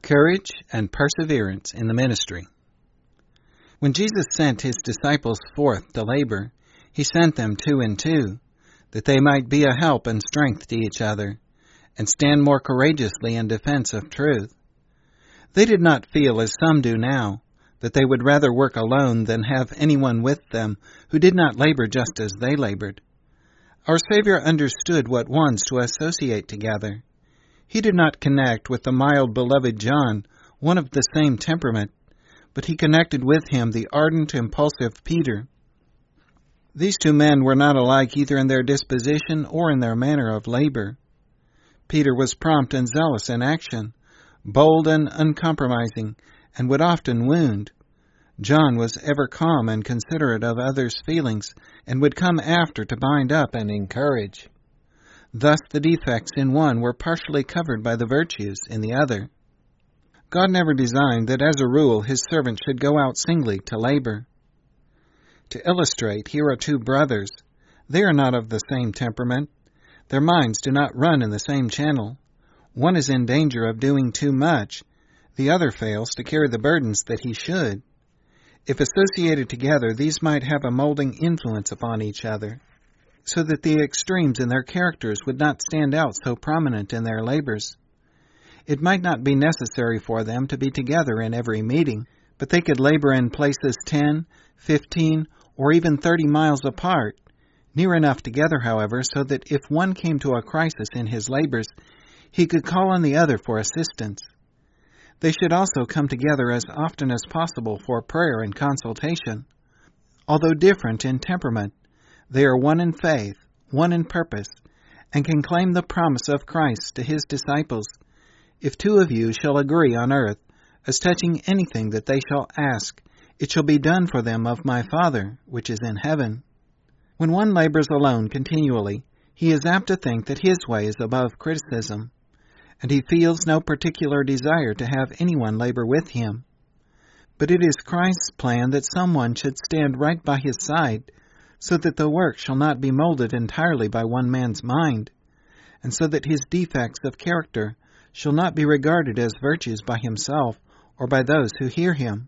Courage and perseverance in the ministry. When Jesus sent his disciples forth to labor, he sent them 2 and 2, that they might be a help and strength to each other, and stand more courageously in defense of truth. They did not feel as some do now, that they would rather work alone than have anyone with them who did not labor just as they labored. Our Savior understood what ones to associate together. He did not connect with the mild, beloved John, one of the same temperament, but he connected with him the ardent, impulsive Peter. These 2 men were not alike either in their disposition or in their manner of labor. Peter was prompt and zealous in action, bold and uncompromising, and would often wound. John was ever calm and considerate of others' feelings, and would come after to bind up and encourage. Thus the defects in one were partially covered by the virtues in the other. God never designed that as a rule his servant should go out singly to labor. To illustrate, here are 2 brothers. They are not of the same temperament. Their minds do not run in the same channel. One is in danger of doing too much. The other fails to carry the burdens that he should. If associated together, these might have a molding influence upon each other, so that the extremes in their characters would not stand out so prominent in their labors. It might not be necessary for them to be together in every meeting, but they could labor in places 10, 15, or even 30 miles apart, near enough together, however, so that if one came to a crisis in his labors, he could call on the other for assistance. They should also come together as often as possible for prayer and consultation. Although different in temperament, they are one in faith, one in purpose, and can claim the promise of Christ to his disciples. If 2 of you shall agree on earth as touching anything that they shall ask, it shall be done for them of my Father, which is in heaven. When one labors alone continually, he is apt to think that his way is above criticism, and he feels no particular desire to have anyone labor with him. But it is Christ's plan that someone should stand right by his side, so that the work shall not be molded entirely by one man's mind, and so that his defects of character shall not be regarded as virtues by himself or by those who hear him.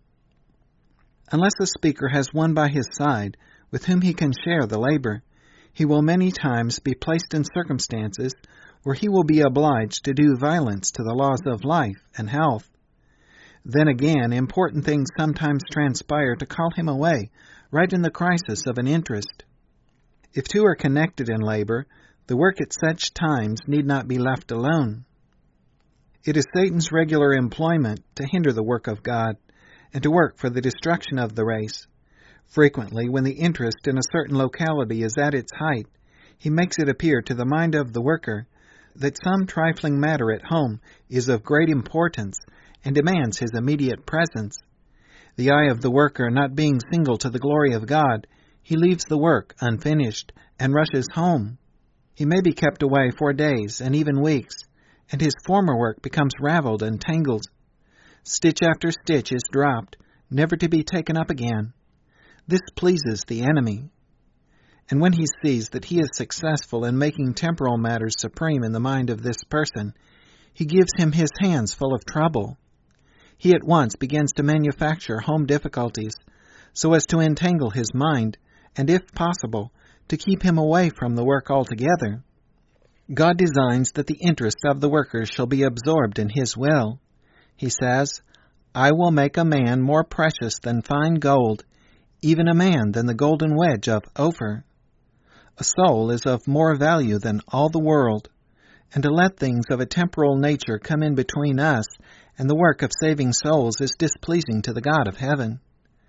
Unless a speaker has one by his side with whom he can share the labor, he will many times be placed in circumstances where he will be obliged to do violence to the laws of life and health. Then again, important things sometimes transpire to call him away right in the crisis of an interest. If 2 are connected in labor, the work at such times need not be left alone. It is Satan's regular employment to hinder the work of God and to work for the destruction of the race. Frequently, when the interest in a certain locality is at its height, he makes it appear to the mind of the worker that some trifling matter at home is of great importance and demands his immediate presence. The eye of the worker not being single to the glory of God, he leaves the work unfinished and rushes home. He may be kept away for days and even weeks, and his former work becomes raveled and tangled. Stitch after stitch is dropped, never to be taken up again. This pleases the enemy. And when he sees that he is successful in making temporal matters supreme in the mind of this person, he gives him his hands full of trouble. He at once begins to manufacture home difficulties, so as to entangle his mind, and if possible, to keep him away from the work altogether. God designs that the interest of the workers shall be absorbed in his will. He says, "I will make a man more precious than fine gold, even a man than the golden wedge of Ophir." A soul is of more value than all the world, and to let things of a temporal nature come in between us and the work of saving souls is displeasing to the God of heaven.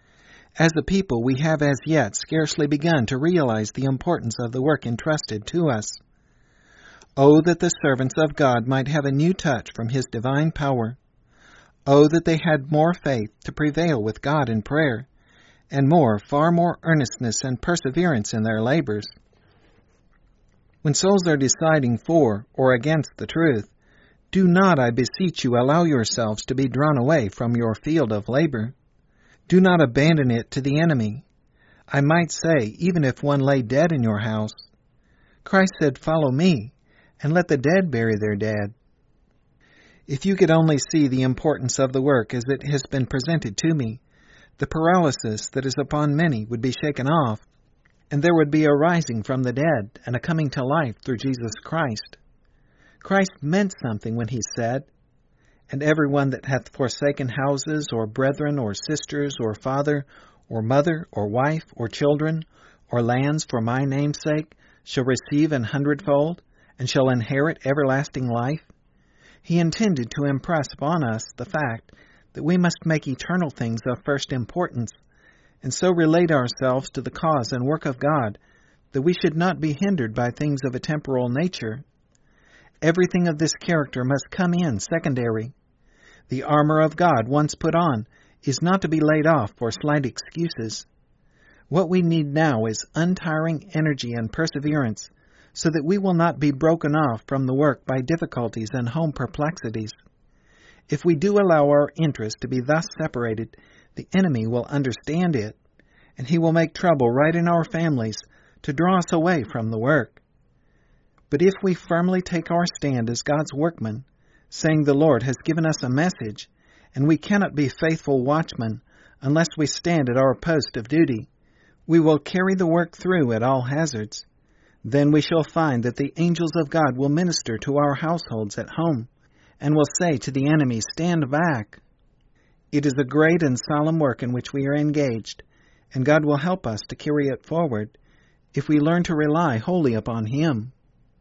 As a people, we have as yet scarcely begun to realize the importance of the work entrusted to us. Oh, that the servants of God might have a new touch from his divine power. Oh, that they had more faith to prevail with God in prayer, and far more earnestness and perseverance in their labors. When souls are deciding for or against the truth, do not, I beseech you, allow yourselves to be drawn away from your field of labor. Do not abandon it to the enemy. I might say, even if one lay dead in your house. Christ said, "Follow me, and let the dead bury their dead." If you could only see the importance of the work as it has been presented to me, the paralysis that is upon many would be shaken off, and there would be a rising from the dead and a coming to life through Jesus Christ. Christ meant something when he said, "And everyone that hath forsaken houses, or brethren, or sisters, or father, or mother, or wife, or children, or lands for my name's sake, shall receive 100-fold, and shall inherit everlasting life." He intended to impress upon us the fact that we must make eternal things of first importance, and so relate ourselves to the cause and work of God, that we should not be hindered by things of a temporal nature. Everything of this character must come in secondary. The armor of God, once put on, is not to be laid off for slight excuses. What we need now is untiring energy and perseverance, so that we will not be broken off from the work by difficulties and home perplexities. If we do allow our interest to be thus separated, the enemy will understand it, and he will make trouble right in our families to draw us away from the work. But if we firmly take our stand as God's workmen, saying the Lord has given us a message, and we cannot be faithful watchmen unless we stand at our post of duty, we will carry the work through at all hazards. Then we shall find that the angels of God will minister to our households at home, and will say to the enemy, "Stand back." It is a great and solemn work in which we are engaged, and God will help us to carry it forward if we learn to rely wholly upon Him.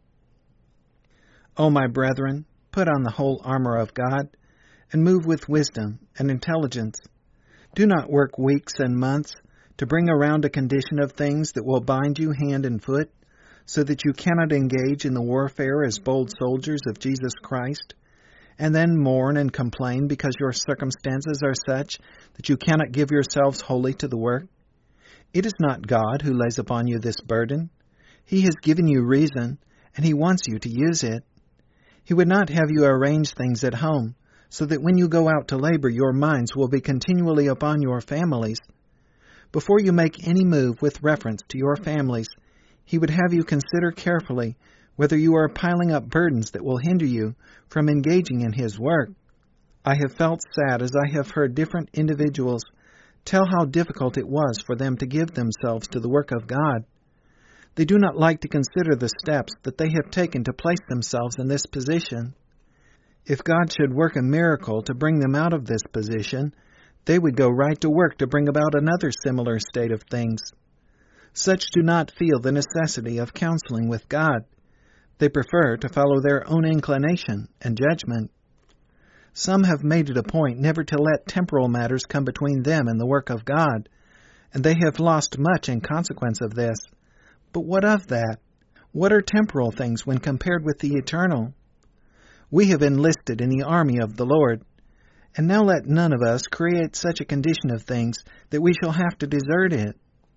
O my brethren, put on the whole armor of God, and move with wisdom and intelligence. Do not work weeks and months to bring around a condition of things that will bind you hand and foot, so that you cannot engage in the warfare as bold soldiers of Jesus Christ, and then mourn and complain because your circumstances are such that you cannot give yourselves wholly to the work. It is not God who lays upon you this burden. He has given you reason, and He wants you to use it. He would not have you arrange things at home, so that when you go out to labor your minds will be continually upon your families. Before you make any move with reference to your families, He would have you consider carefully whether you are piling up burdens that will hinder you from engaging in His work. I have felt sad as I have heard different individuals tell how difficult it was for them to give themselves to the work of God. They do not like to consider the steps that they have taken to place themselves in this position. If God should work a miracle to bring them out of this position, they would go right to work to bring about another similar state of things. Such do not feel the necessity of counseling with God. They prefer to follow their own inclination and judgment. Some have made it a point never to let temporal matters come between them and the work of God, and they have lost much in consequence of this. But what of that? What are temporal things when compared with the eternal? We have enlisted in the army of the Lord, and now let none of us create such a condition of things that we shall have to desert it.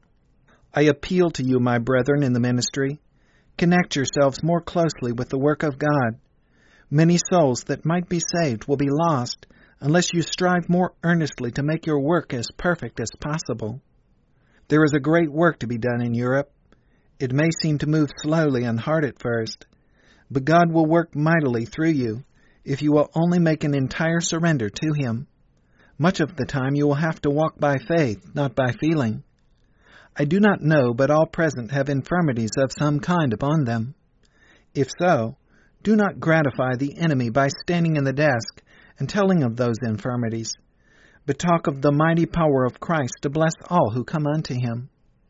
I appeal to you, my brethren in the ministry, connect yourselves more closely with the work of God. Many souls that might be saved will be lost unless you strive more earnestly to make your work as perfect as possible. There is a great work to be done in Europe. It may seem to move slowly and hard at first, but God will work mightily through you if you will only make an entire surrender to Him. Much of the time you will have to walk by faith, not by feeling. I do not know, but all present have infirmities of some kind upon them. If so, do not gratify the enemy by standing in the desk and telling of those infirmities, but talk of the mighty power of Christ to bless all who come unto Him.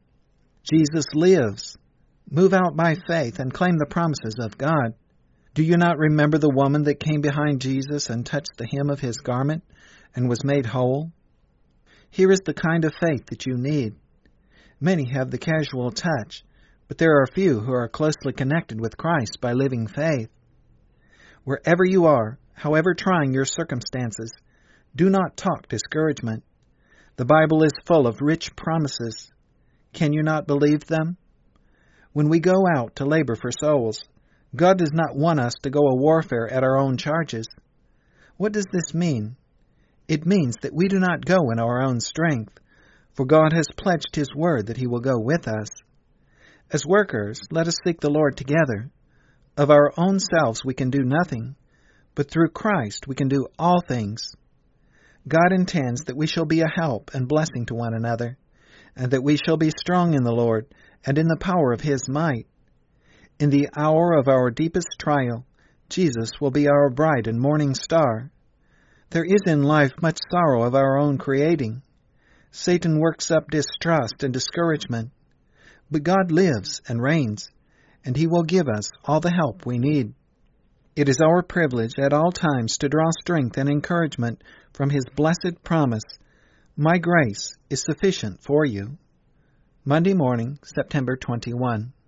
Jesus lives. Move out by faith and claim the promises of God. Do you not remember the woman that came behind Jesus and touched the hem of His garment and was made whole? Here is the kind of faith that you need. Many have the casual touch, but there are few who are closely connected with Christ by living faith. Wherever you are, however trying your circumstances, do not talk discouragement. The Bible is full of rich promises. Can you not believe them? When we go out to labor for souls, God does not want us to go a warfare at our own charges. What does this mean? It means that we do not go in our own strength, for God has pledged His word that He will go with us. As workers, let us seek the Lord together. Of our own selves we can do nothing, but through Christ we can do all things. God intends that we shall be a help and blessing to one another, and that we shall be strong in the Lord and in the power of His might. In the hour of our deepest trial, Jesus will be our bright and morning star. There is in life much sorrow of our own creating. Satan works up distrust and discouragement. But God lives and reigns, and He will give us all the help we need. It is our privilege at all times to draw strength and encouragement from His blessed promise, "My grace is sufficient for you." Monday morning, September 21.